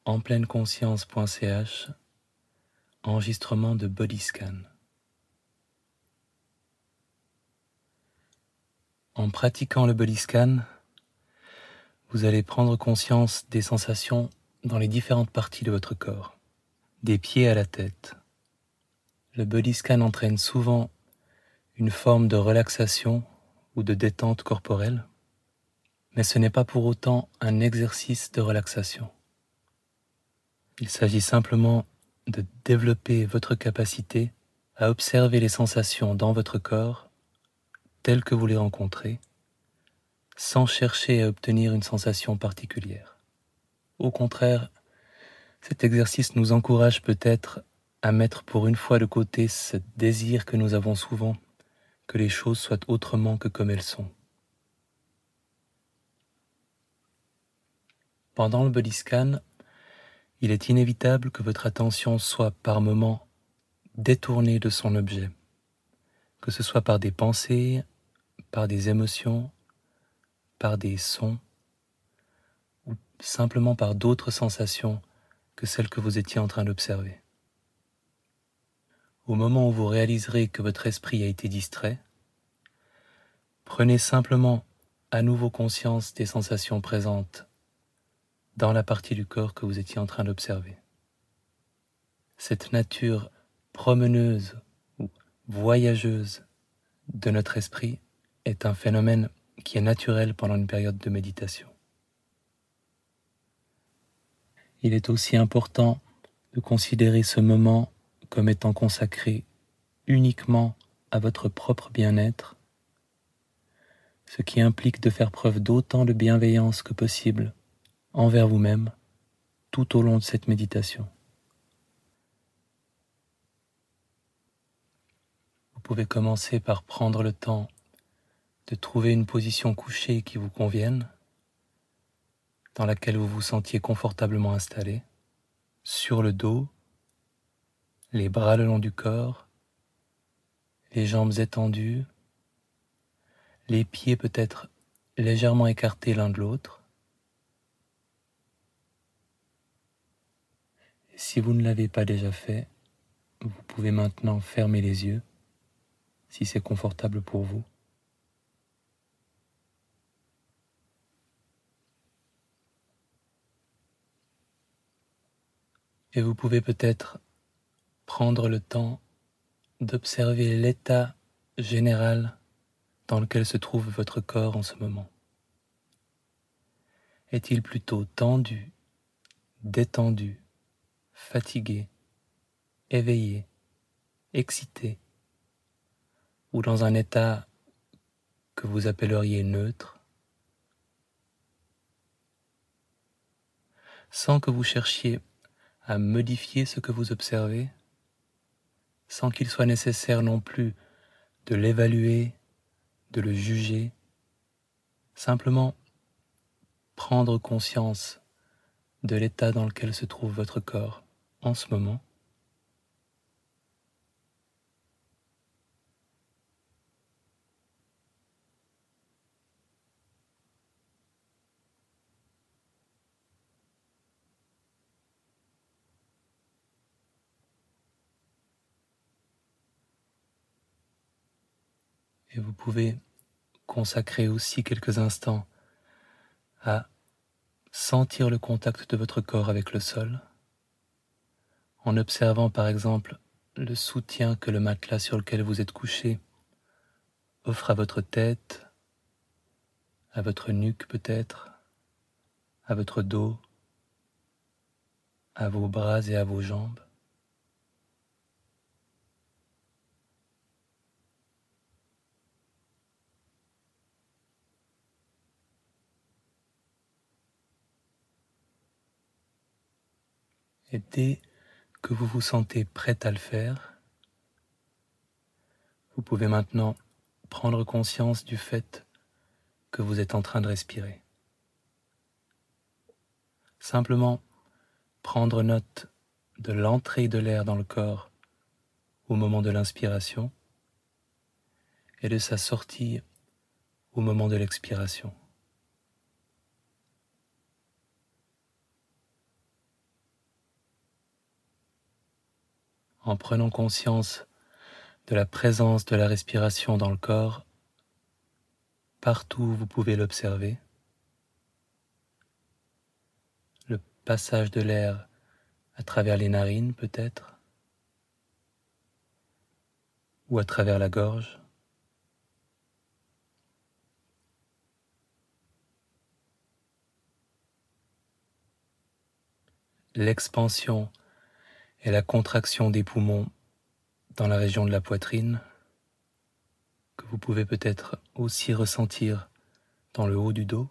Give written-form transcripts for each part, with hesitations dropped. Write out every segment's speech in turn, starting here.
enpleine-conscience.ch, enregistrement de body scan. En pratiquant le body scan, vous allez prendre conscience des sensations dans les différentes parties de votre corps, des pieds à la tête. Le body scan entraîne souvent une forme de relaxation ou de détente corporelle, mais ce n'est pas pour autant un exercice de relaxation. Il s'agit simplement de développer votre capacité à observer les sensations dans votre corps telles que vous les rencontrez, sans chercher à obtenir une sensation particulière. Au contraire, cet exercice nous encourage peut-être à mettre pour une fois de côté ce désir que nous avons souvent, que les choses soient autrement que comme elles sont. Pendant le body scan, il est inévitable que votre attention soit par moments détournée de son objet, que ce soit par des pensées, par des émotions, par des sons, ou simplement par d'autres sensations que celles que vous étiez en train d'observer. Au moment où vous réaliserez que votre esprit a été distrait, prenez simplement à nouveau conscience des sensations présentes dans la partie du corps que vous étiez en train d'observer. Cette nature promeneuse ou voyageuse de notre esprit est un phénomène qui est naturel pendant une période de méditation. Il est aussi important de considérer ce moment comme étant consacré uniquement à votre propre bien-être, ce qui implique de faire preuve d'autant de bienveillance que possible envers vous-même tout au long de cette méditation. Vous pouvez commencer par prendre le temps de trouver une position couchée qui vous convienne, dans laquelle vous vous sentiez confortablement installé, sur le dos, les bras le long du corps, les jambes étendues, les pieds peut-être légèrement écartés l'un de l'autre. Et si vous ne l'avez pas déjà fait, vous pouvez maintenant fermer les yeux, si c'est confortable pour vous. Et vous pouvez peut-être prendre le temps d'observer l'état général dans lequel se trouve votre corps en ce moment. Est-il plutôt tendu, détendu, fatigué, éveillé, excité, ou dans un état que vous appelleriez neutre, sans que vous cherchiez à modifier ce que vous observez, sans qu'il soit nécessaire non plus de l'évaluer, de le juger, simplement prendre conscience de l'état dans lequel se trouve votre corps en ce moment. Et vous pouvez consacrer aussi quelques instants à sentir le contact de votre corps avec le sol, en observant par exemple le soutien que le matelas sur lequel vous êtes couché offre à votre tête, à votre nuque peut-être, à votre dos, à vos bras et à vos jambes. Et dès que vous vous sentez prête à le faire, vous pouvez maintenant prendre conscience du fait que vous êtes en train de respirer. Simplement prendre note de l'entrée de l'air dans le corps au moment de l'inspiration et de sa sortie au moment de l'expiration. en prenant conscience de la présence de la respiration dans le corps, partout où vous pouvez l'observer, le passage de l'air à travers les narines peut-être, ou à travers la gorge, l'expansion et la contraction des poumons dans la région de la poitrine, que vous pouvez peut-être aussi ressentir dans le haut du dos.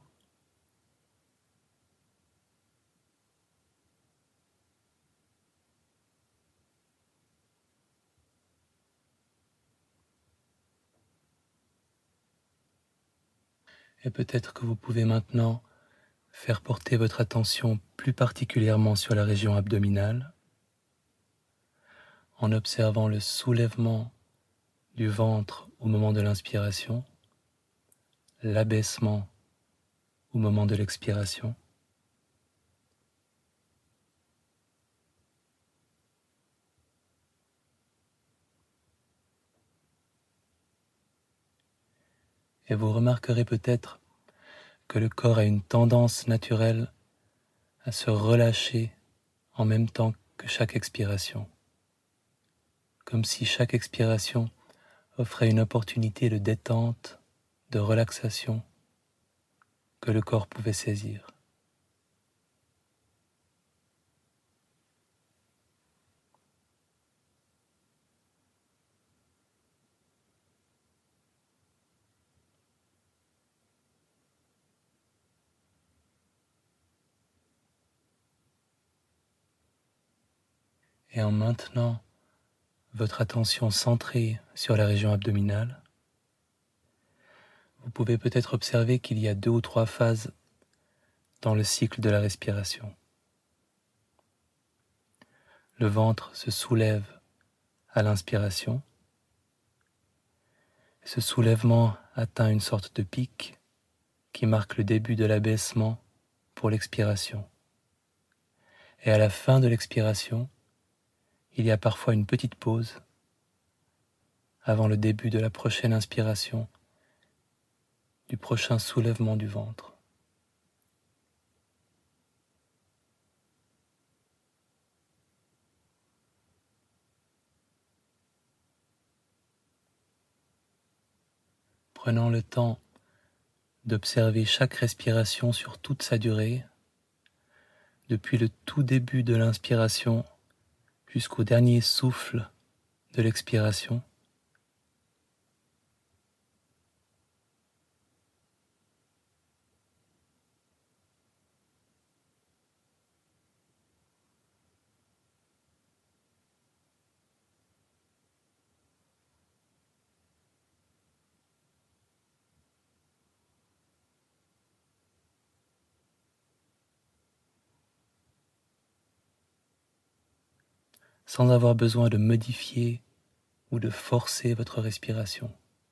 Et peut-être que vous pouvez maintenant faire porter votre attention plus particulièrement sur la région abdominale, en observant le soulèvement du ventre au moment de l'inspiration, l'abaissement au moment de l'expiration. Et vous remarquerez peut-être que le corps a une tendance naturelle à se relâcher en même temps que chaque expiration, comme si chaque expiration offrait une opportunité de détente, de relaxation que le corps pouvait saisir. Et en maintenant votre attention centrée sur la région abdominale, vous pouvez peut-être observer qu'il y a 2 ou 3 phases dans le cycle de la respiration. Le ventre se soulève à l'inspiration. Ce soulèvement atteint une sorte de pic qui marque le début de l'abaissement pour l'expiration. Et à la fin de l'expiration, il y a parfois une petite pause avant le début de la prochaine inspiration, du prochain soulèvement du ventre. Prenant le temps d'observer chaque respiration sur toute sa durée, depuis le tout début de l'inspiration jusqu'au dernier souffle de l'expiration. Sans avoir besoin de modifier ou de forcer votre respiration.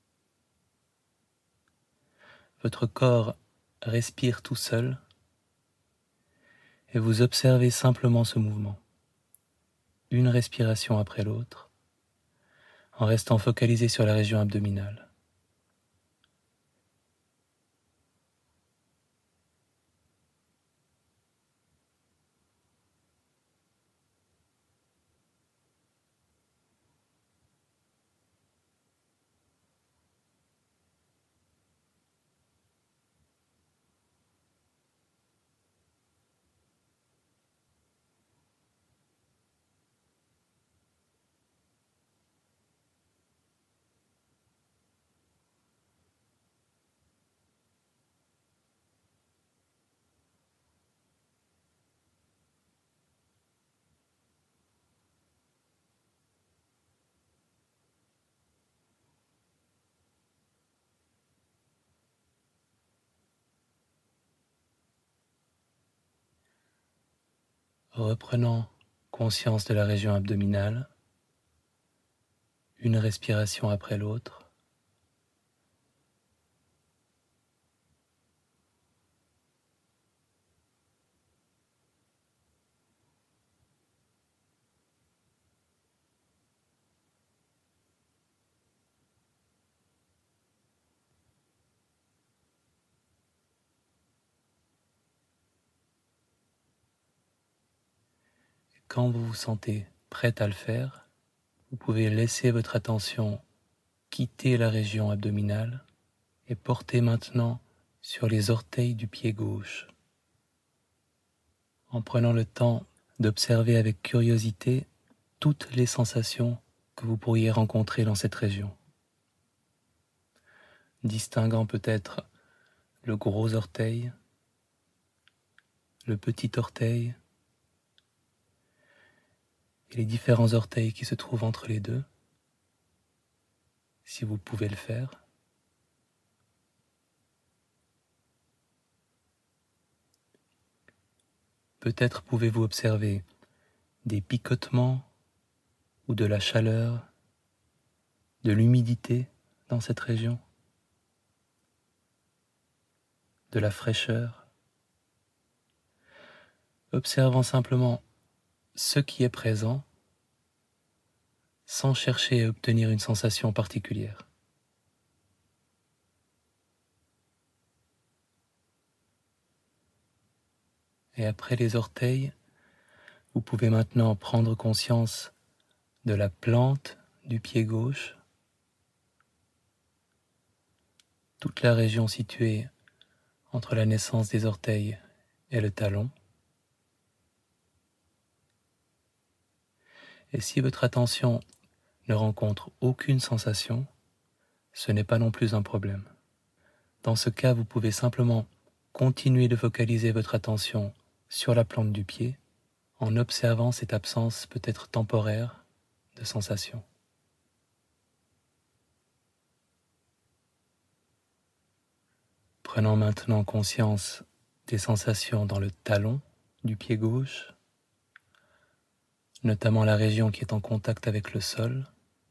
Votre corps respire tout seul et vous observez simplement ce mouvement, une respiration après l'autre, en restant focalisé sur la région abdominale. Reprenant conscience de la région abdominale, une respiration après l'autre, quand vous vous sentez prête à le faire, vous pouvez laisser votre attention quitter la région abdominale et porter maintenant sur les orteils du pied gauche, en prenant le temps d'observer avec curiosité toutes les sensations que vous pourriez rencontrer dans cette région, distinguant peut-être le gros orteil, le petit orteil et les différents orteils qui se trouvent entre les deux, si vous pouvez le faire. Peut-être pouvez-vous observer des picotements ou de la chaleur, de l'humidité dans cette région, de la fraîcheur, observant simplement ce qui est présent sans chercher à obtenir une sensation particulière. Et après les orteils, vous pouvez maintenant prendre conscience de la plante du pied gauche, toute la région située entre la naissance des orteils et le talon. Et si votre attention ne rencontre aucune sensation, ce n'est pas non plus un problème. Dans ce cas, vous pouvez simplement continuer de focaliser votre attention sur la plante du pied en observant cette absence peut-être temporaire de sensation. Prenant maintenant conscience des sensations dans le talon du pied gauche, notamment la région qui est en contact avec le sol.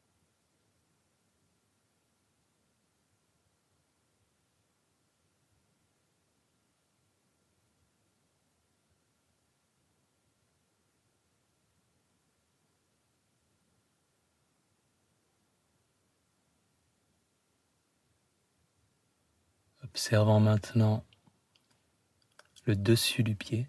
Observant maintenant le dessus du pied.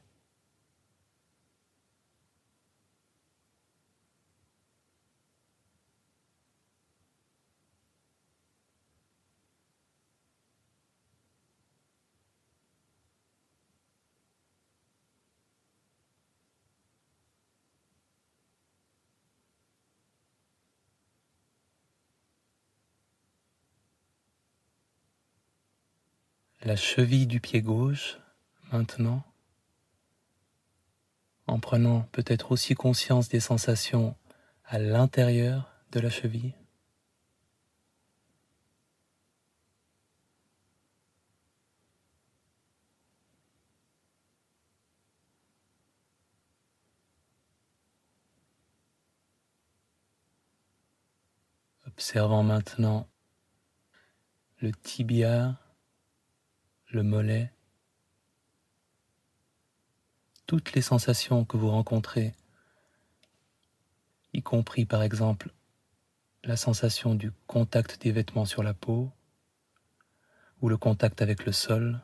La cheville du pied gauche, maintenant, en prenant peut-être aussi conscience des sensations à l'intérieur de la cheville. Observant maintenant le tibia, le mollet, toutes les sensations que vous rencontrez, y compris par exemple la sensation du contact des vêtements sur la peau ou le contact avec le sol.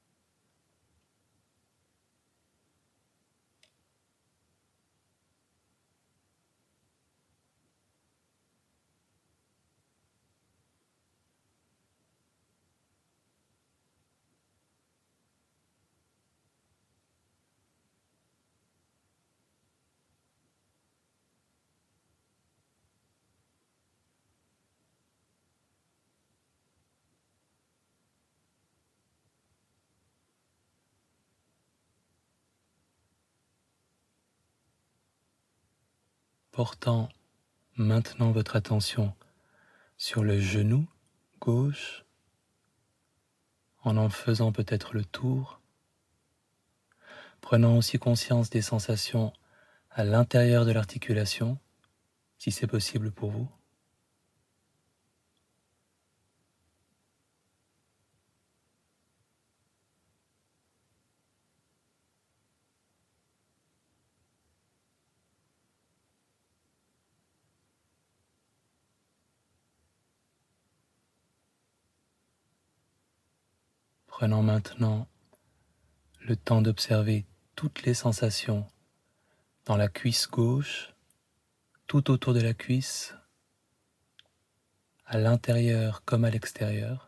Portant maintenant votre attention sur le genou gauche, en faisant peut-être le tour, prenant aussi conscience des sensations à l'intérieur de l'articulation, si c'est possible pour vous. Prenant maintenant le temps d'observer toutes les sensations dans la cuisse gauche, tout autour de la cuisse, à l'intérieur comme à l'extérieur.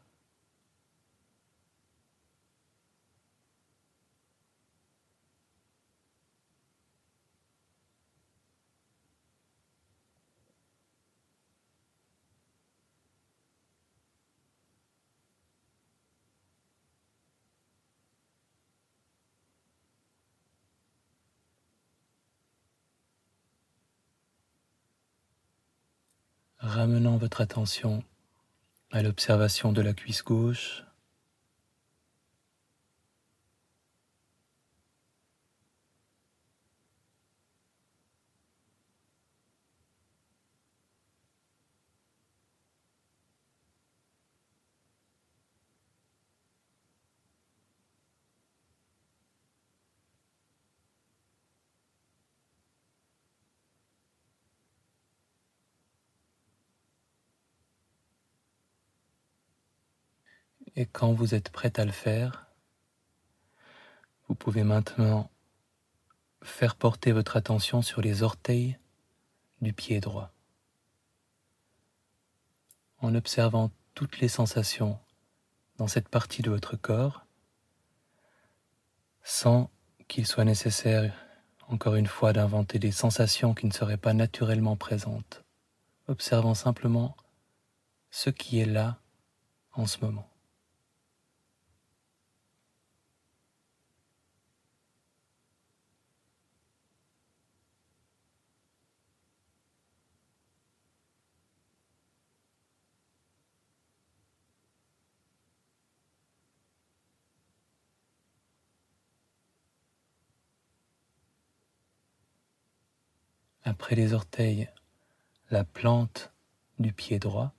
Ramenant votre attention à l'observation de la cuisse gauche, et quand vous êtes prête à le faire, vous pouvez maintenant faire porter votre attention sur les orteils du pied droit, en observant toutes les sensations dans cette partie de votre corps, sans qu'il soit nécessaire, encore une fois, d'inventer des sensations qui ne seraient pas naturellement présentes, observant simplement ce qui est là en ce moment. Après les orteils, la plante du pied droit,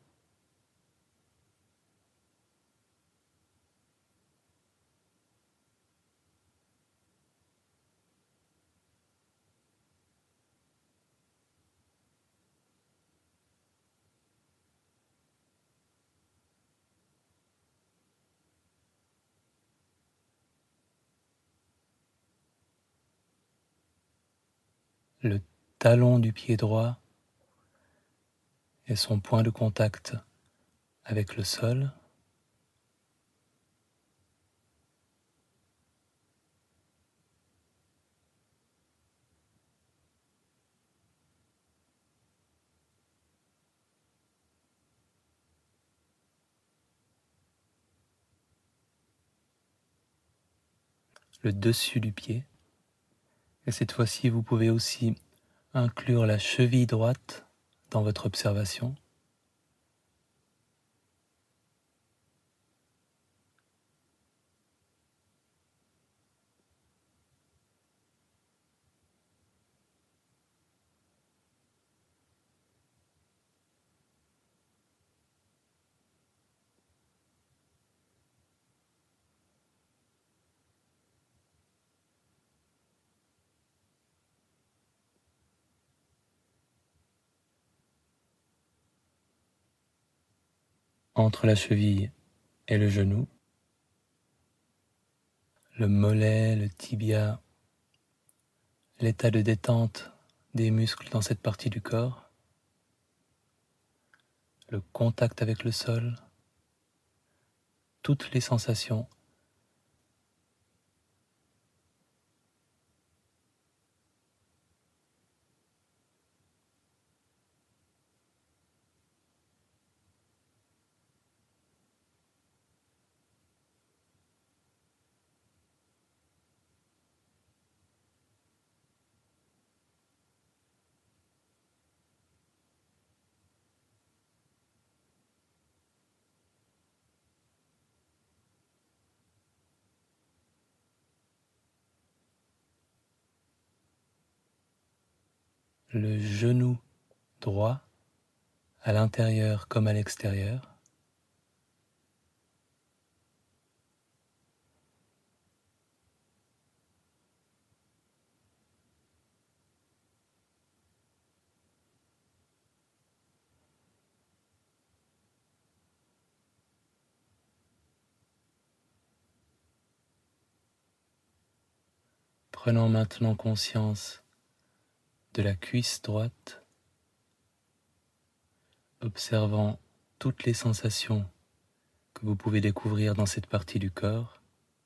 le talon du pied droit et son point de contact avec le sol, le dessus du pied, et cette fois-ci vous pouvez aussi inclure la cheville droite dans votre observation. Entre la cheville et le genou, le mollet, le tibia, l'état de détente des muscles dans cette partie du corps, le contact avec le sol, toutes les sensations le genou droit à l'intérieur comme à l'extérieur, prenant maintenant conscience de la cuisse droite, observant toutes les sensations que vous pouvez découvrir dans cette partie du corps.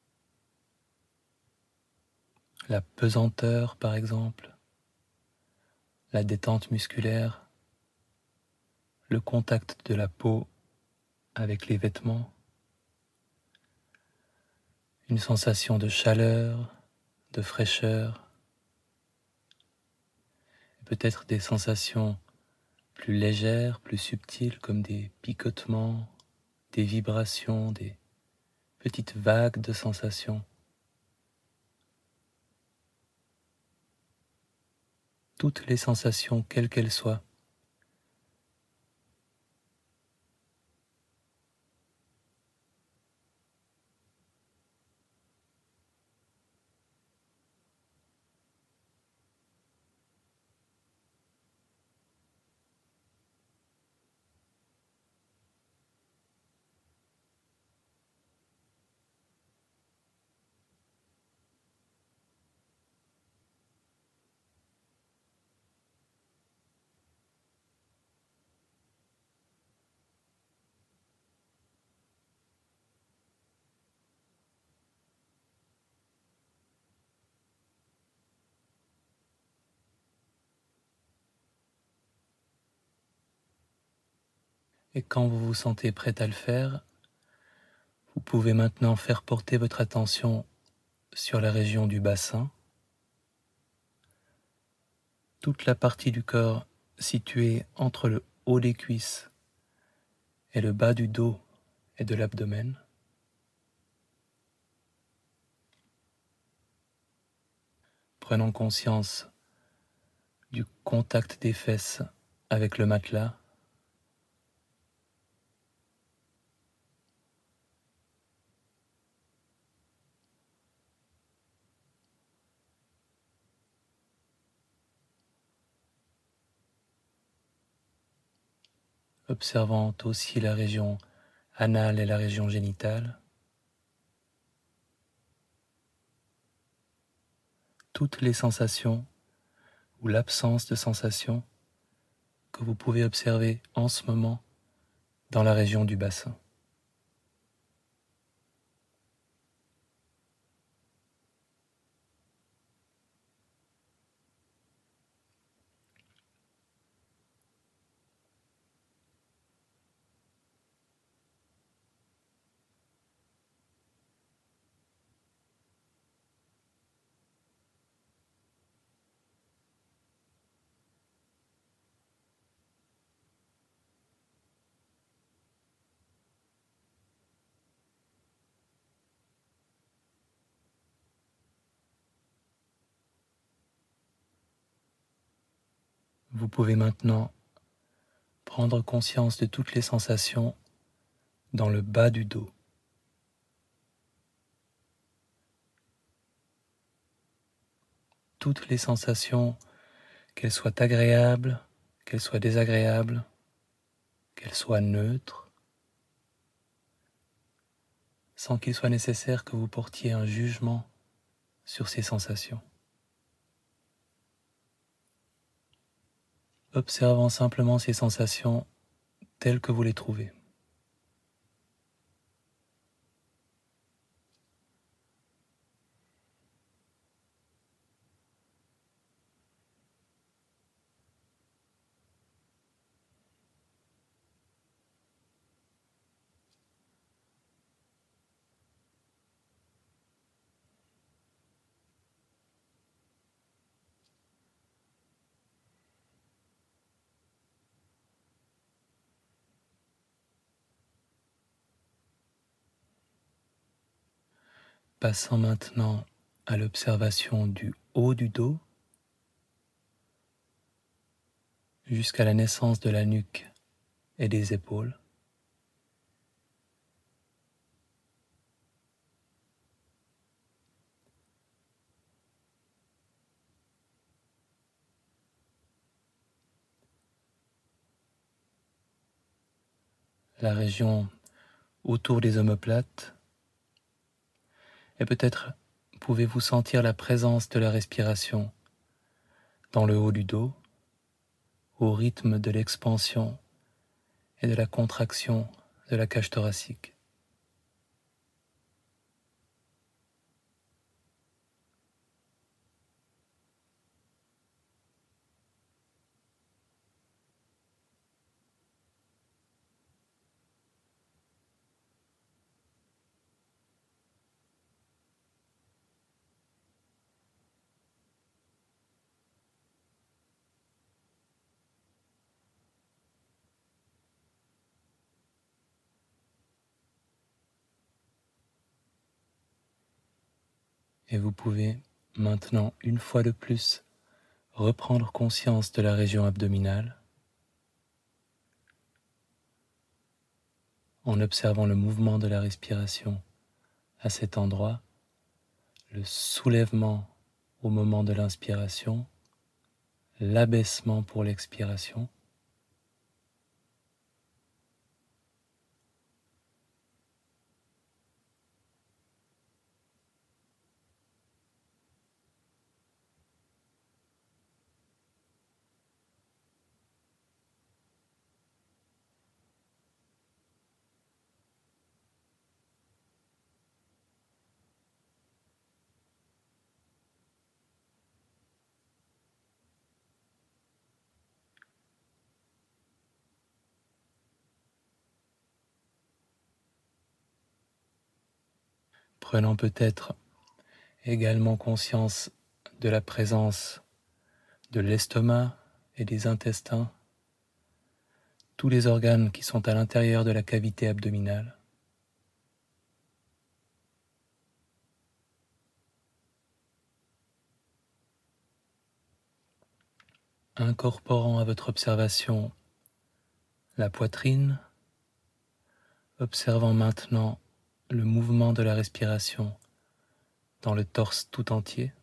La pesanteur par exemple, la détente musculaire, le contact de la peau avec les vêtements, une sensation de chaleur, de fraîcheur, et peut-être des sensations plus légères, plus subtiles comme des picotements, des vibrations, des petites vagues de sensations. Toutes les sensations, quelles qu'elles soient. Et quand vous vous sentez prête à le faire, vous pouvez maintenant faire porter votre attention sur la région du bassin, toute la partie du corps située entre le haut des cuisses et le bas du dos et de l'abdomen. Prenons conscience du contact des fesses avec le matelas. Observant aussi la région anale et la région génitale. Toutes les sensations ou l'absence de sensations que vous pouvez observer en ce moment dans la région du bassin. Vous pouvez maintenant prendre conscience de toutes les sensations dans le bas du dos. Toutes les sensations, qu'elles soient agréables, qu'elles soient désagréables, qu'elles soient neutres, sans qu'il soit nécessaire que vous portiez un jugement sur ces sensations. Observant simplement ces sensations telles que vous les trouvez. Passons maintenant à l'observation du haut du dos jusqu'à la naissance de la nuque et des épaules. La région autour des omoplates, et peut-être pouvez-vous sentir la présence de la respiration dans le haut du dos, au rythme de l'expansion et de la contraction de la cage thoracique. Et vous pouvez maintenant, une fois de plus, reprendre conscience de la région abdominale en observant le mouvement de la respiration à cet endroit, le soulèvement au moment de l'inspiration, l'abaissement pour l'expiration. Prenant peut-être également conscience de la présence de l'estomac et des intestins, tous les organes qui sont à l'intérieur de la cavité abdominale. Incorporant à votre observation la poitrine, observant maintenant le mouvement de la respiration dans le torse tout entier.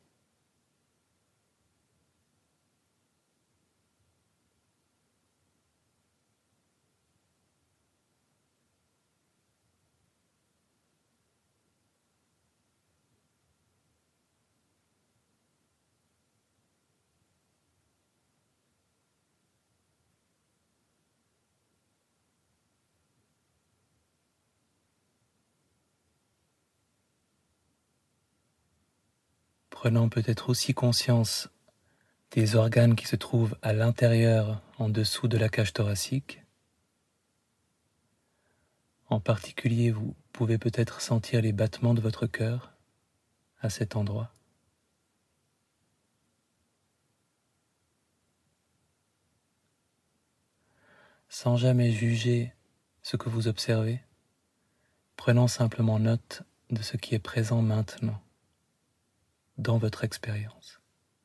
Prenant peut-être aussi conscience des organes qui se trouvent à l'intérieur, en dessous de la cage thoracique. En particulier, vous pouvez peut-être sentir les battements de votre cœur à cet endroit. Sans jamais juger ce que vous observez, prenant simplement note de ce qui est présent maintenant dans votre expérience.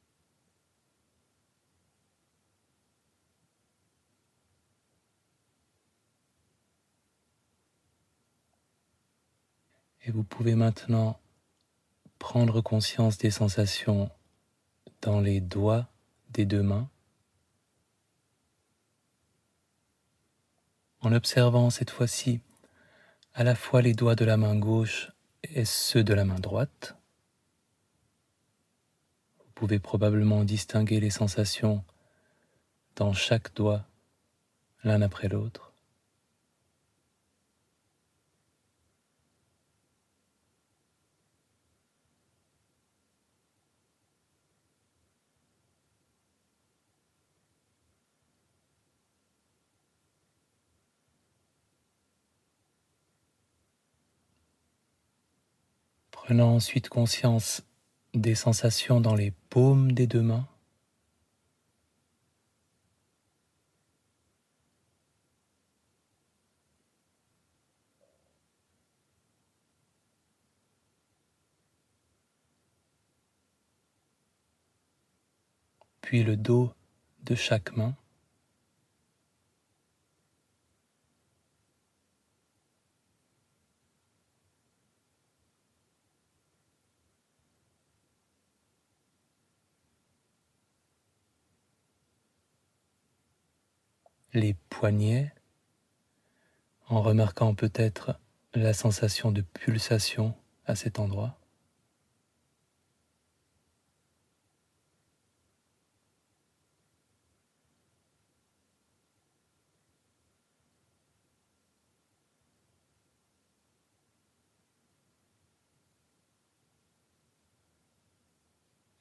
Et vous pouvez maintenant prendre conscience des sensations dans les doigts des deux mains, en observant cette fois-ci à la fois les doigts de la main gauche et ceux de la main droite. Vous pouvez probablement distinguer les sensations dans chaque doigt, l'un après l'autre. Prenant ensuite conscience des sensations dans les paumes des deux mains. Puis le dos de chaque main. Les poignets, en remarquant peut-être la sensation de pulsation à cet endroit.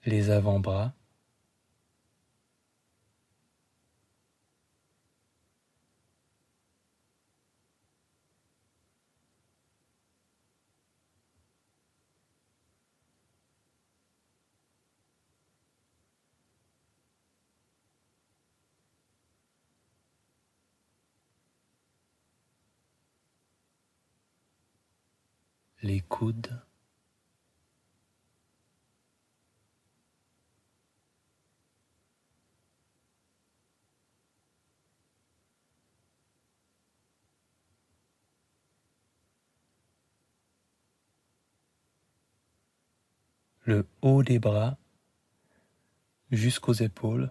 les avant-bras, les coudes, le haut des bras jusqu'aux épaules,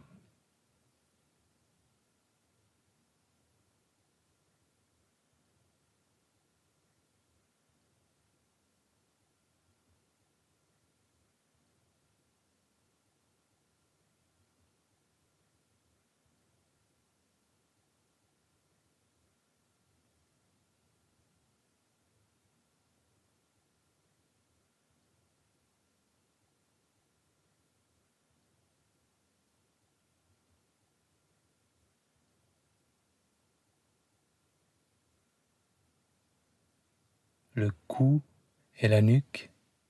le cou et la nuque,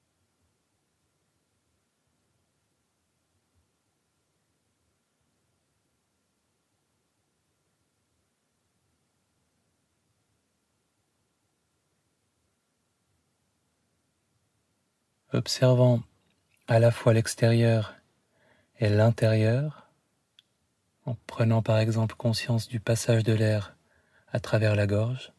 observant à la fois l'extérieur et l'intérieur, en prenant par exemple conscience du passage de l'air à travers la gorge.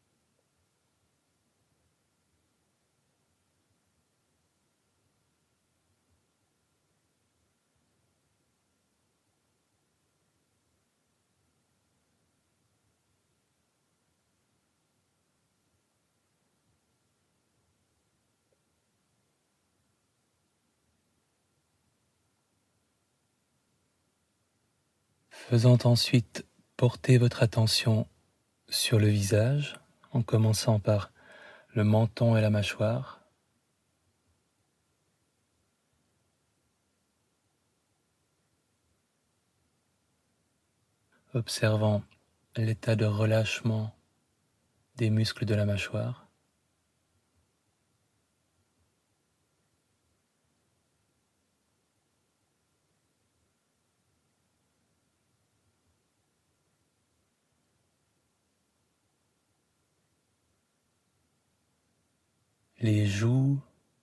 Faisant ensuite porter votre attention sur le visage, en commençant par le menton et la mâchoire, observant l'état de relâchement des muscles de la mâchoire, les joues,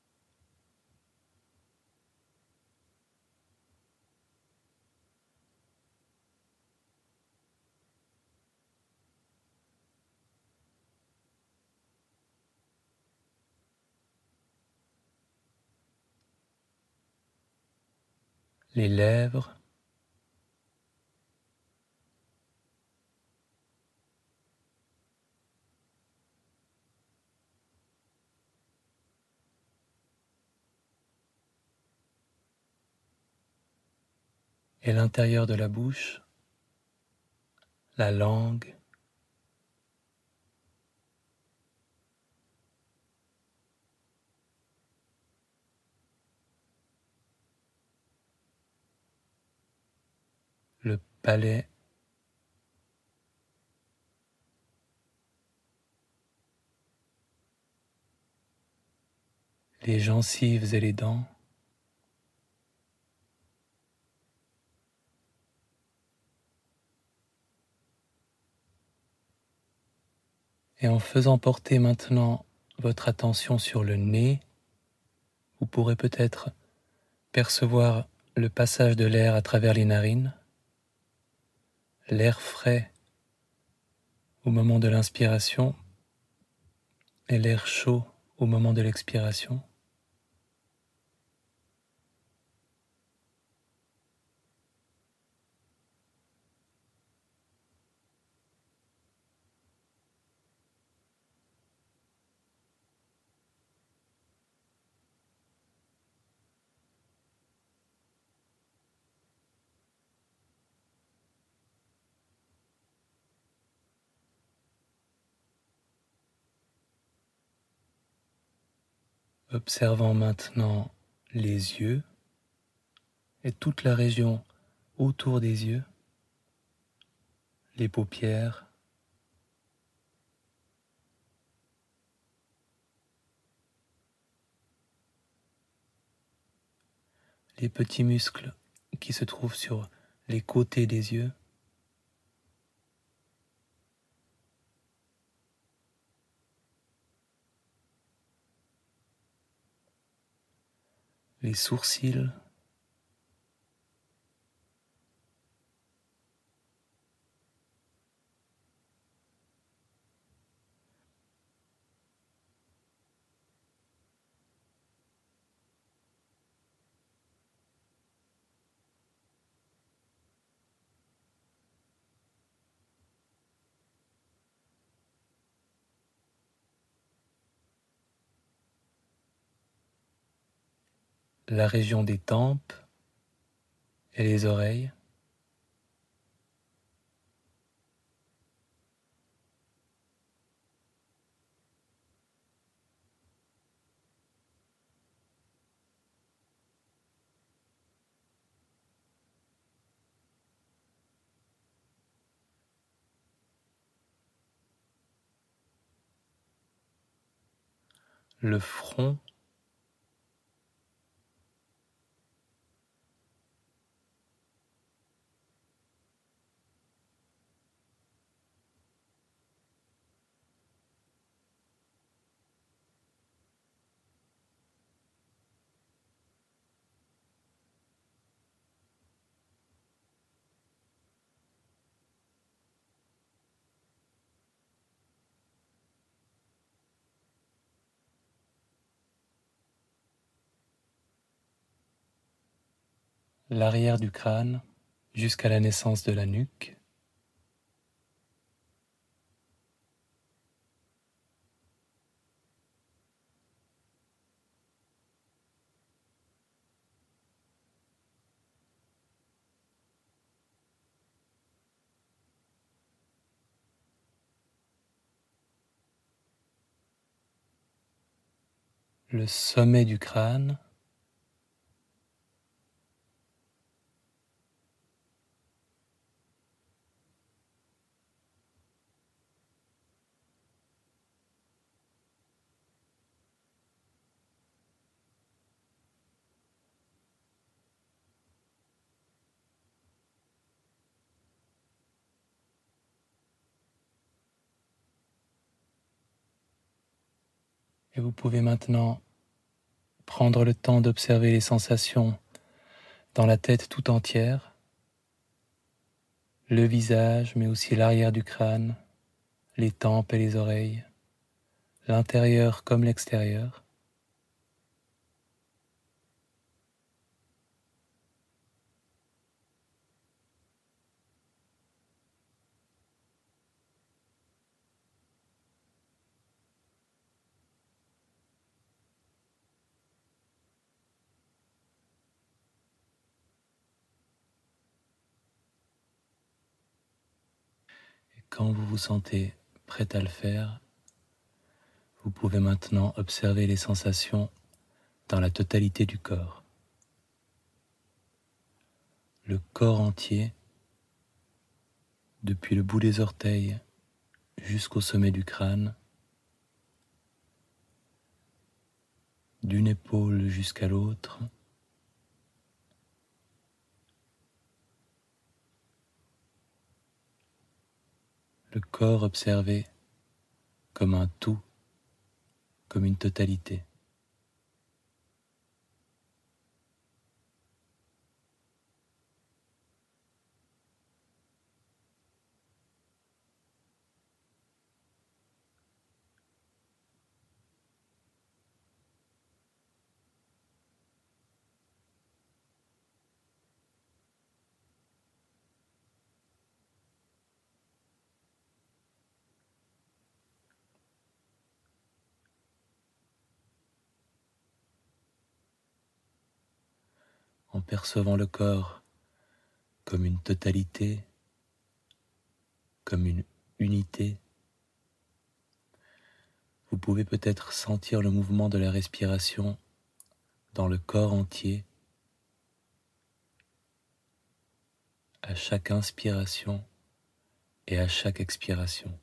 les lèvres, et l'intérieur de la bouche, la langue, le palais, les gencives et les dents, et en faisant porter maintenant votre attention sur le nez, vous pourrez peut-être percevoir le passage de l'air à travers les narines, l'air frais au moment de l'inspiration et l'air chaud au moment de l'expiration. Observant maintenant les yeux, et toute la région autour des yeux, les paupières, les petits muscles qui se trouvent sur les côtés des yeux, les sourcils, la région des tempes et les oreilles, le front, l'arrière du crâne jusqu'à la naissance de la nuque, le sommet du crâne, et vous pouvez maintenant prendre le temps d'observer les sensations dans la tête tout entière, le visage, mais aussi l'arrière du crâne, les tempes et les oreilles, l'intérieur comme l'extérieur. Et quand vous vous sentez prêt à le faire, vous pouvez maintenant observer les sensations dans la totalité du corps. Le corps entier, depuis le bout des orteils jusqu'au sommet du crâne, d'une épaule jusqu'à l'autre, le corps observé comme un tout, comme une totalité. En percevant le corps comme une totalité, comme une unité, vous pouvez peut-être sentir le mouvement de la respiration dans le corps entier à chaque inspiration et à chaque expiration.